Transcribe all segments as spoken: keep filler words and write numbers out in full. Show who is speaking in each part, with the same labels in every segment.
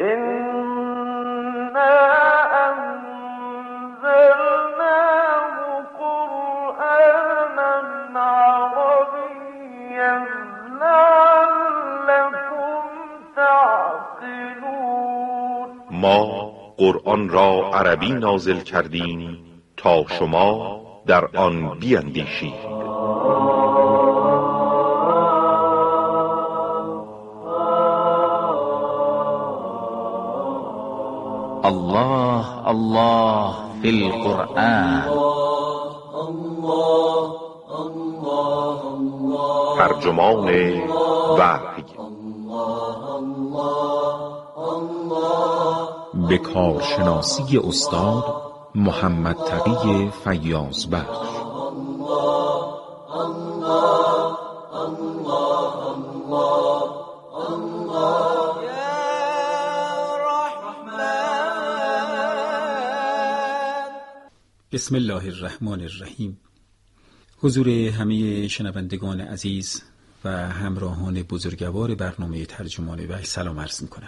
Speaker 1: ما قرآن را عربی نازل کردیم تا شما در آن بیندیشید.
Speaker 2: الله الله فی القرآن.
Speaker 1: ترجمان وحی به کارشناسی استاد محمد تقی فیاض بخش.
Speaker 3: بسم الله الرحمن الرحیم. حضور همه شنوندگان عزیز و همراهان بزرگوار برنامه ترجمان وحی سلام عرض می‌کنم.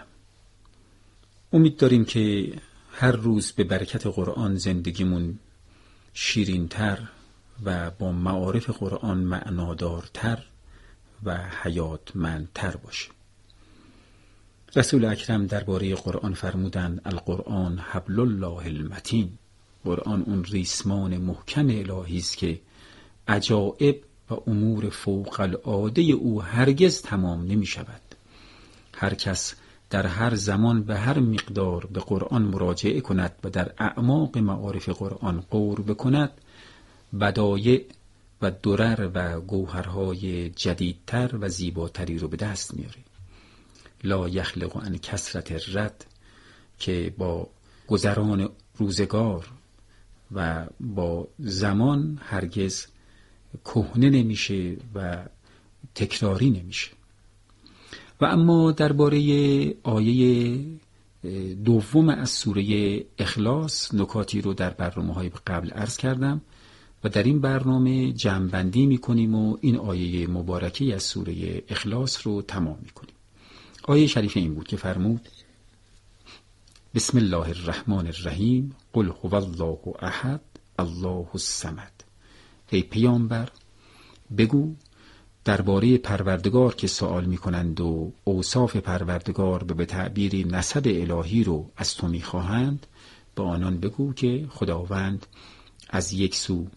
Speaker 3: امید داریم که هر روز به برکت قرآن زندگیمون شیرین‌تر و با معارف قرآن معنادارتر و حیاتمندتر باشه. رسول اکرم درباره قرآن فرمودند القرآن حبل الله المتین. قرآن اون ریسمان محکم الهی است که عجائب و امور فوق العاده او هرگز تمام نمی شود. هر کس در هر زمان به هر مقدار به قرآن مراجعه کند و در اعماق معارف قرآن غور بکند، بدایع و درر و گوهرهای جدیدتر و زیباتری رو به دست میاره. لا یخلق عن کثرت الرد، که با گذران روزگار و با زمان هرگز کهنه نمیشه و تکراری نمیشه. و اما درباره آیه دوم از سوره اخلاص نکاتی رو در برنامه‌های قبل عرض کردم و در این برنامه جمع‌بندی می‌کنیم و این آیه مبارکه از سوره اخلاص رو تمام می‌کنیم. آیه شریفه این بود که فرمود بسم الله الرحمن الرحیم قل هو الله احد الله الصمد. ای پیامبر بگو درباره پروردگار که سوال می‌کنند و اوصاف پروردگار به تعبیری نسب الهی رو از تو می‌خواهند، به آنان بگو که خداوند از یک سو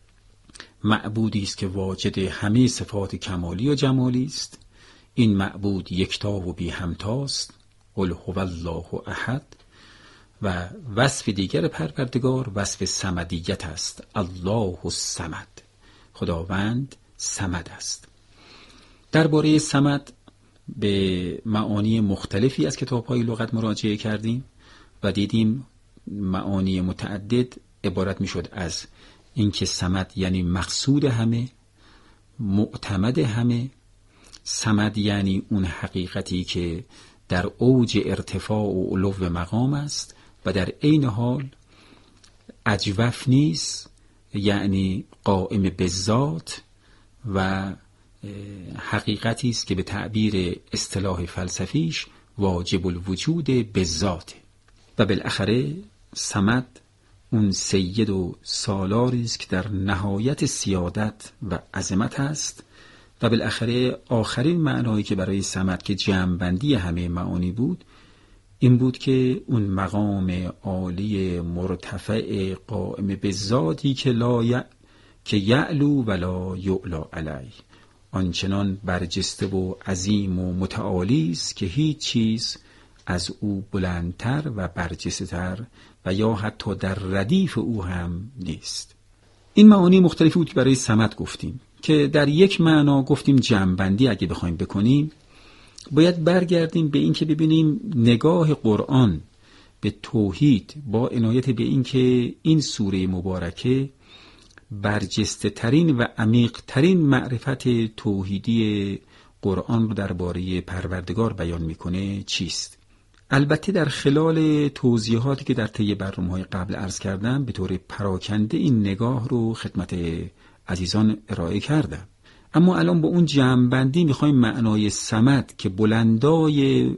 Speaker 3: معبودی است که واجد همه صفات کمالی و جمالی است. این معبود یکتا و بی همتاست. قل هو الله احد. و وصف دیگر پروردگار وصف صمدیت است. الله الصمد. خداوند صمد است. درباره صمد به معانی مختلفی از کتاب‌های لغت مراجعه کردیم و دیدیم معانی متعدد عبارت می‌شد از اینکه صمد یعنی مقصود همه، معتمد همه. صمد یعنی اون حقیقتی که در اوج ارتفاع و علو مقام است و در عین حال اجوف نیست، یعنی قائم به ذات و حقیقتی است که به تعبیر اصطلاح فلسفیش واجب الوجود به ذاته. و بالاخره صمد اون سید و سالاری است که در نهایت سیادت و عظمت است. و بالاخره آخرین معنایی که برای صمد که جمع‌بندی همه معانی بود این بود که اون مقام عالی مرتفع قائم به ذاتی که لا ی... که یعلو ولا یعلا علیه، آنچنان برجسته و عظیم و متعالی است که هیچ چیز از او بلندتر و برجسته تر و یا حتی در ردیف او هم نیست. این معانی مختلفی بود که برای صمد گفتیم که در یک معنا گفتیم جمع‌بندی اگه بخوایم بکنیم باید برگردیم به این که ببینیم نگاه قرآن به توحید با عنایت به این که این سوره مبارکه برجسته ترین و عمیق ترین معرفت توحیدی قرآن رو درباره پروردگار بیان میکنه چیست. البته در خلال توضیحاتی که در طی برنامه‌های قبل عرض کردم به طور پراکنده این نگاه رو خدمت عزیزان ارائه کردم، اما الان با اون جمع‌بندی میخوایم معنای صمد که بلندای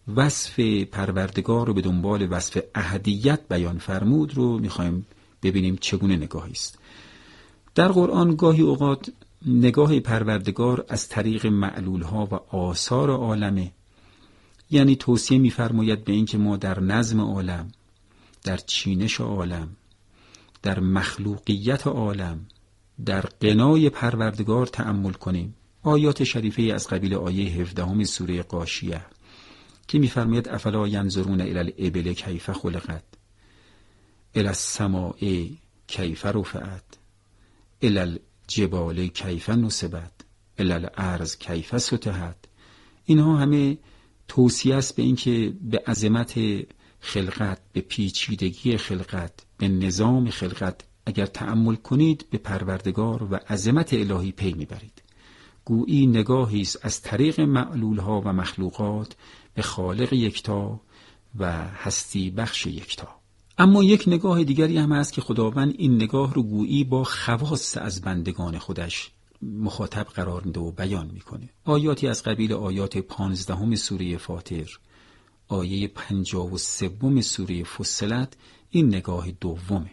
Speaker 3: وصف پروردگار رو به دنبال وصف احدیت بیان فرمود رو میخوایم ببینیم چگونه نگاهی است. در قرآن گاهی اوقات نگاه پروردگار از طریق معلولها و آثار عالمه، یعنی توصیه می‌فرماید به این که ما در نظم عالم، در چینش عالم، در مخلوقیت عالم، در غنای پروردگار تأمل کنیم. آیات شریفه از قبیل آیه هفدهم سوره غاشیه که می‌فرماید افلا ینظرون الی الابل کیف خلقت الی السماء کیف رفعت الی الجبال کیف نصبت الی الارض کیف سطحت. اینها همه توصیه است به این که به عظمت خلقت، به پیچیدگی خلقت، به نظام خلقت اگر تأمل کنید به پروردگار و عظمت الهی پی میبرید. گویی نگاهی است از طریق معلولها و مخلوقات به خالق یکتا و هستی بخش یکتا. اما یک نگاه دیگری هم هست که خداوند این نگاه رو گویی با خواص از بندگان خودش مخاطب قرار میده و بیان میکنه. آیاتی از قبیل آیات پانزدهم سوره فاطر، آیه پنجاه و سوم سوره فصلت این نگاه دومه.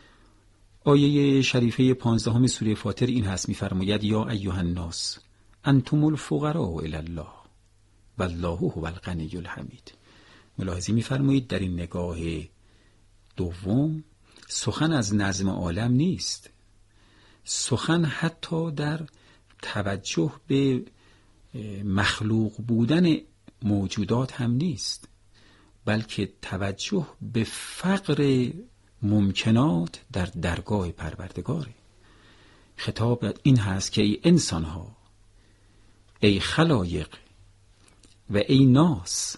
Speaker 3: آیه شریفه پانزدهم سوره فاطر این هست، میفرماید یا ایها الناس انتم الفقراء الی الله والله هو الغنی الحمید. ملاحظه میفرمایید در این نگاه دوم سخن از نظم عالم نیست، سخن حتی در توجه به مخلوق بودن موجودات هم نیست، بلکه توجه به فقر ممکنات در درگاه پروردگاره. خطاب این هست که ای انسانها، ای خلایق و ای ناس،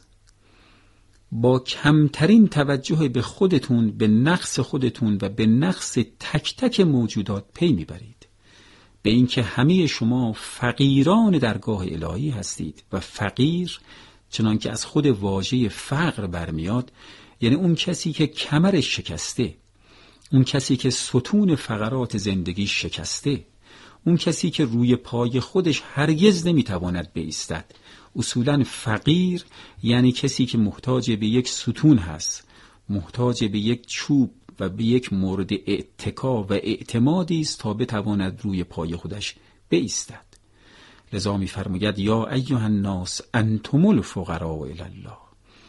Speaker 3: با کمترین توجه به خودتون، به نقص خودتون و به نقص تک تک موجودات پی میبرید به اینکه همه شما فقیران درگاه الهی هستید. و فقیر چنان که از خود واژه فقر برمیاد، یعنی اون کسی که کمرش شکسته، اون کسی که ستون فقرات زندگی شکسته، اون کسی که روی پای خودش هرگز نمیتواند بایستد. اصولاً فقیر یعنی کسی که محتاج به یک ستون هست، محتاج به یک چوب و به یک مورد اتکا و اعتمادی است تا بتواند روی پای خودش بایستد. لذا می‌فرماید یا ایها الناس انتم الفقراء الی الله،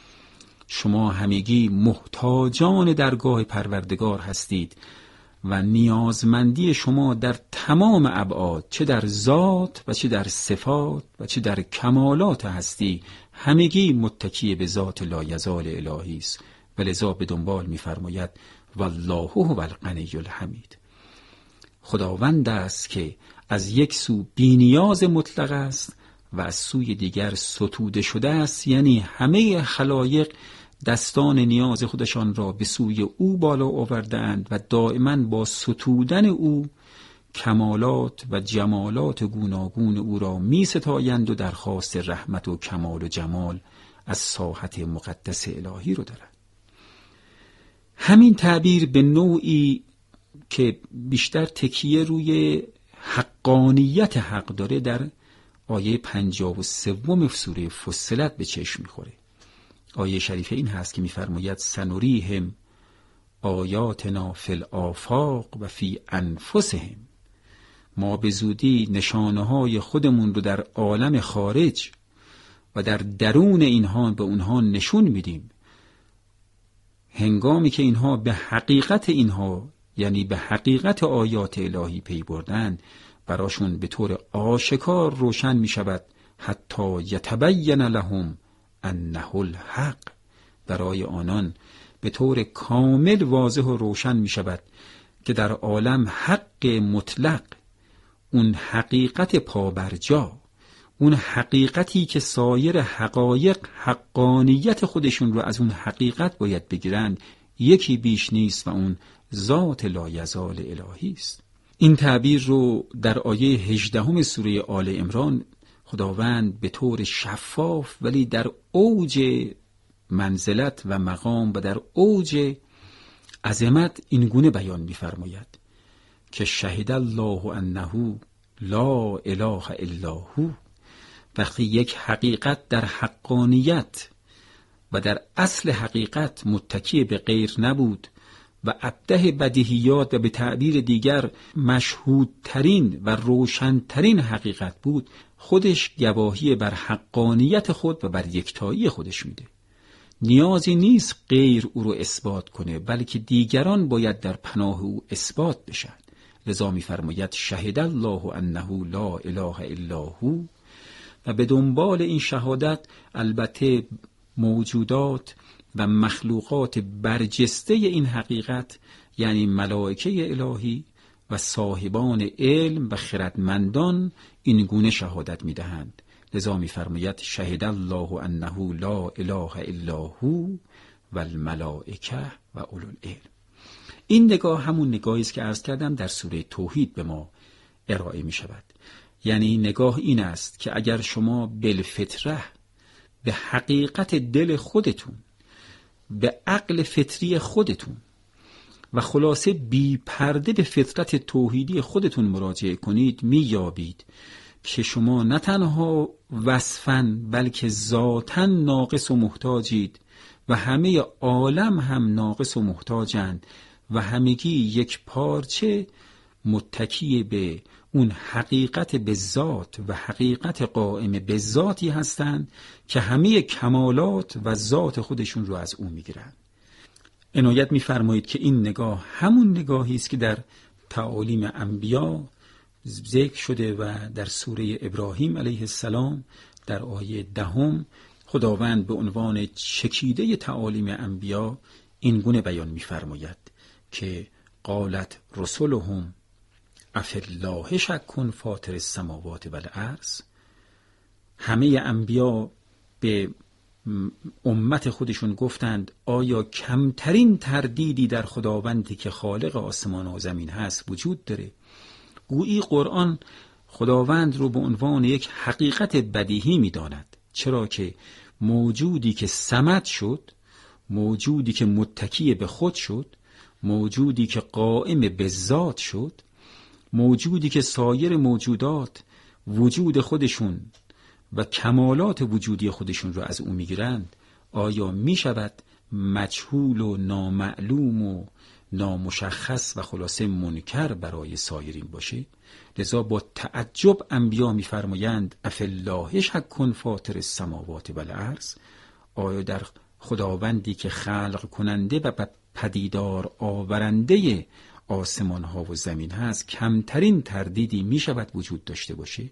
Speaker 3: شما همگی محتاجان درگاه پروردگار هستید و نیازمندی شما در تمام ابعاد، چه در ذات و چه در صفات و چه در کمالات هستی، همگی متکی به ذات لایزال الهی است. و لذا به دنبال می‌فرماید والله هو الغنی الحمید. خداوند است که از یک سو بی‌نیاز مطلق است و از سوی دیگر ستوده شده است، یعنی همه خلایق دستان نیاز خودشان را به سوی او بالا آوردند و دائما با ستودن او کمالات و جمالات گوناگون او را می ستایند و درخواست رحمت و کمال و جمال از ساحت مقدس الهی رو دارند. همین تعبیر به نوعی که بیشتر تکیه روی حقانیت حق داره در آیه پنجاه و سوم سوره فصلت به چشم میخوره. آیه شریفه این هست که میفرماید سنریهم آیاتنا فی الآفاق و فی انفسهم، ما به زودی نشانه های خودمون رو در عالم خارج و در درون اینها به اونها نشون میدیم. هنگامی که اینها به حقیقت اینها، یعنی به حقیقت آیات الهی پی بردن، براشون به طور آشکار روشن می شود حتی یتبین لهم انه الحق، برای آنان به طور کامل واضح و روشن می شود که در عالم حق مطلق، اون حقیقت پابرجا، اون حقیقتی که سایر حقایق حقانیت خودشون رو از اون حقیقت باید بگیرند، یکی بیش نیست و اون ذات لایزال الهی است. این تعبیر رو در آیه هجدهم سوره آل عمران خداوند به طور شفاف ولی در اوج منزلت و مقام و در اوج عظمت این گونه بیان می‌فرماید که شهد الله انه لا اله الا هو. وقتی یک حقیقت در حقانیت و در اصل حقیقت متکی به غیر نبود و ابده بدیهیات و به تعبیر دیگر مشهودترین و روشنترین حقیقت بود، خودش گواهی بر حقانیت خود و بر یکتایی خودش میده. نیازی نیست غیر او رو اثبات کنه، بلکه دیگران باید در پناه او اثبات بشن. لذا می‌فرماید شهد الله انه لا اله الا هو، و به دنبال این شهادت البته موجودات و مخلوقات برجسته این حقیقت، یعنی ملائکه الهی و صاحبان علم و خردمندان، این گونه شهادت می‌دهند. لذا می‌فرماید شهد الله انه لا اله الا هو و الملائکه و اولو العلم. این نگاه همون نگاهی است که عرض کردم در سوره توحید به ما ارائه می شود. یعنی نگاه این است که اگر شما بالفطره به حقیقت دل خودتون، به عقل فطری خودتون و خلاصه بی پرده به فطرت توحیدی خودتون مراجعه کنید، می یابید که شما نه تنها وصفاً بلکه ذاتاً ناقص و محتاجید و همه عالم هم ناقص و محتاجند و همگی یک پارچه متکی به اون حقیقت به ذات و حقیقت قائم به ذاتی هستند که همه کمالات و ذات خودشون رو از اون میگیرند. عنایت می‌فرمایید که این نگاه همون نگاهی است که در تعالیم انبیا ذکر شده و در سوره ابراهیم علیه السلام در آیه دهم خداوند به عنوان چکیده تعالیم انبیا این گونه بیان می‌فرماید که قالت رسلهم افالله شک فاطر السماوات والارض. همه انبیا به امت خودشون گفتند آیا کمترین تردیدی در خداوندی که خالق آسمان و زمین هست وجود داره؟ گویی قرآن خداوند رو به عنوان یک حقیقت بدیهی می‌داند، چرا که موجودی که صمد شد، موجودی که متکی به خود شد، موجودی که قائم به ذات شد، موجودی که سایر موجودات وجود خودشون و کمالات وجودی خودشون رو از او میگیرند، آیا میشود مجهول و نامعلوم و نامشخص و خلاصه منکر برای سایرین باشه؟ لذا با تعجب انبیا میفرمایند افالله شک فاطر السماوات والارض. آیا در خداوندی که خلق کننده و پدیدار آورنده آسمان ها و زمین هست کمترین تردیدی می شود وجود داشته باشه؟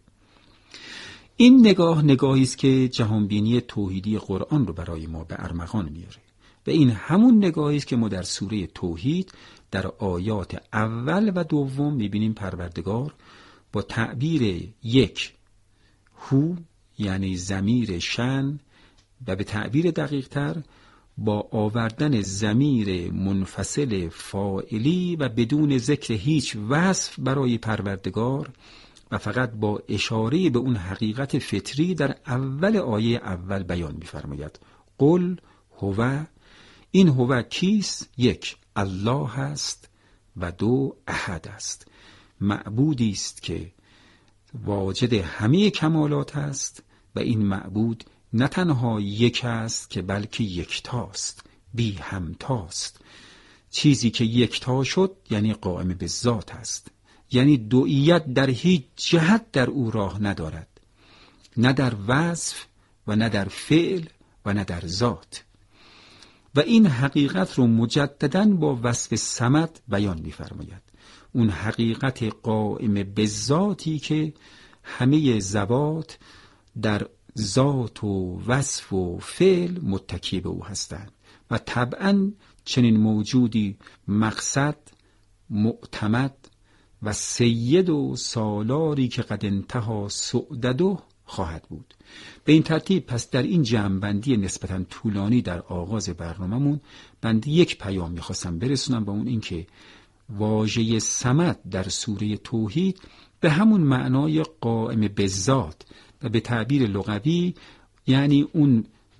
Speaker 3: این نگاه نگاهی است که جهانبینی توحیدی قرآن رو برای ما به ارمغان میاره و این همون نگاهی است که ما در سوره توحید در آیات اول و دوم میبینیم پروردگار با تعبیر یک هو، یعنی ضمیر شأن، و به تعبیر دقیق تر با آوردن ضمیر منفصل فاعلی و بدون ذکر هیچ وصف برای پروردگار و فقط با اشاره به اون حقیقت فطری در اول آیه اول بیان می‌فرماید قل هو. این هو کیست؟ یک، الله هست و دو، احد است. معبودی است که واجد همه کمالات است و این معبود نه تنها یک است که بلکه یکتاست، بی همتاست. چیزی که یکتا شد یعنی قائم به ذات است، یعنی دوئیت در هیچ جهت در او راه ندارد، نه در وصف و نه در فعل و نه در ذات. و این حقیقت رو مجدداً با وصف صمد بیان می‌فرماید، اون حقیقت قائم به ذاتی که همه ذوات در ذات و وصف و فعل متکی به او هستند و طبعاً چنین موجودی مقصد، معتمد و سید و سالاری که قد انتهى سعدده خواهد بود. به این ترتیب پس در این جمع‌بندی نسبتاً طولانی در آغاز برنامه‌مون بنده یک پیام می‌خواستم برسونم و اون این که واژه صمد در سوره توحید به همون معنای قائم به ذات و به تعبیر لغوی یعنی اون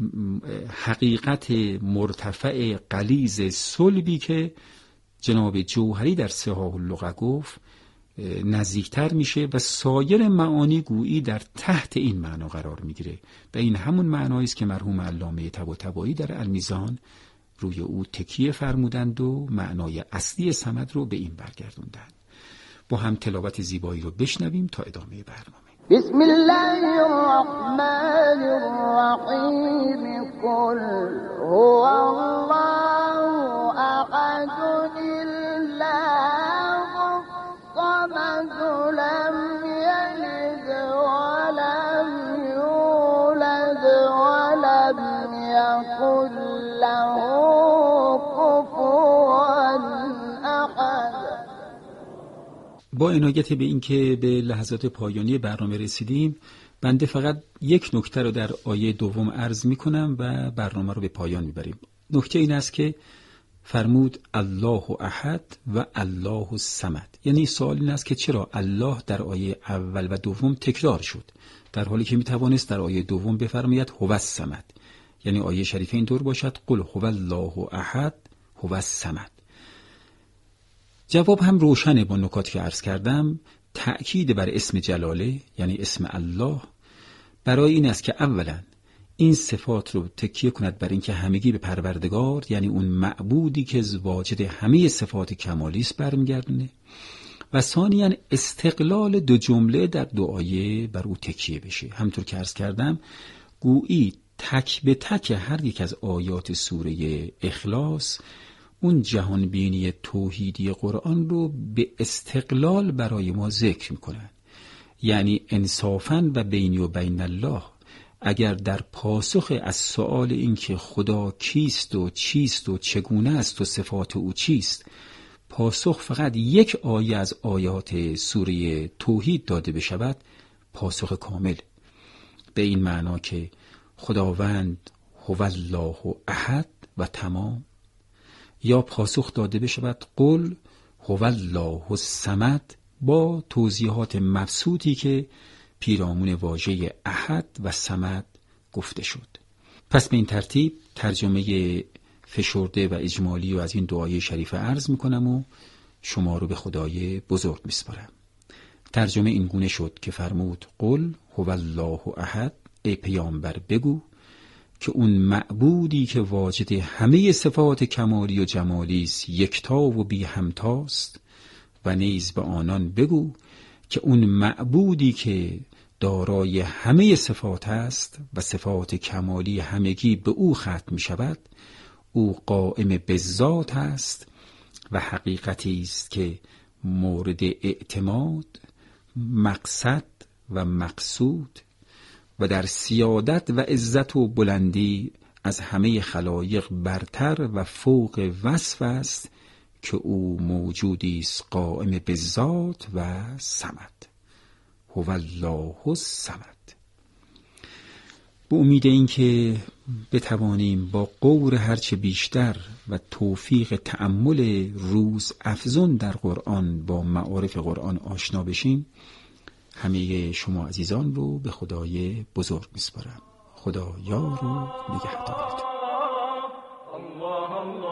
Speaker 3: حقیقت مرتفع غلیظ صلبی که جناب جوهری در صحاح اللغه گفت نزدیکتر میشه و سایر معانی گویی در تحت این معنا قرار میگیره و این همون معنایی است که مرحوم علامه طباطبایی در المیزان روی او تکیه فرمودند و معنای اصلی صمد رو به این برگردوندند. با هم تلاوت زیبایی رو بشنویم تا ادامه برنامه.
Speaker 4: بسم الله الرحمن الرحیم قل هو الله احد الله الصمد لم یلد ولم یولد ولم یکن له کفوا احد.
Speaker 3: با عنایت به اینکه به لحظات پایانی برنامه رسیدیم، بنده فقط یک نکته رو در آیه دوم عرض می کنم و برنامه رو به پایان می بریم. نکته این است که فرمود الله احد و الله الصمد. یعنی سوال این است که چرا الله در آیه اول و دوم تکرار شد در حالی که می توانست در آیه دوم بفرماید هو الصمد. یعنی آیه شریفه اینطور باشد قل هو الله احد هو الصمد. جواب هم روشنه با نکاتی که عرض کردم. تأکید بر اسم جلاله یعنی اسم الله برای این است که اولا این صفات رو تکیه کند بر اینکه همگی به پروردگار یعنی اون معبودی که واجد همه صفات کمالی است برمیگردونه و ثانیاً استقلال دو جمله در دو آیه بر او تکیه بشه. همطور که عرض کردم گویی تک به تک هر یک از آیات سوره اخلاص اون جهان بینی توحیدی قرآن رو به استقلال برای ما ذکر میکنن. یعنی انصافاً و بینی و بین الله اگر در پاسخ از سؤال این که خدا کیست و چیست و چگونه است و صفات او چیست پاسخ فقط یک آیه از آیات سوره توحید داده بشود، پاسخ کامل به این معنا که خداوند هو الله احد و تمام، یا پاسخ داده بشود قل هو الله الصمد با توضیحات مبسوطی که پیرامون واژه احد و صمد گفته شد. پس به این ترتیب ترجمه فشرده و اجمالی و از این دعای شریفه عرض میکنم و شما رو به خدای بزرگ میسپارم. ترجمه این گونه شد که فرمود قل هو الله احد، ای پیامبر بگو که اون معبودی که واجد همه صفات کمالی و جمالی است یکتا و بی همتاست و نیز به آنان بگو که اون معبودی که دارای همه صفات است و صفات کمالی همگی به او ختم می شود او قائم به ذات است و حقیقتی است که مورد اعتماد، مقصد و مقصود و در سیادت و عزت و بلندی از همه خلایق برتر و فوق وصف است که او موجودی است قائم به ذات و صمد. هو الله الصمد. به امید این که بتوانیم با غور هرچه بیشتر و توفیق تأمل روز افزون در قرآن با معارف قرآن آشنا بشیم، همه شما عزیزان رو به خدای بزرگ میسپارم. خدا یار و نگهدارتون.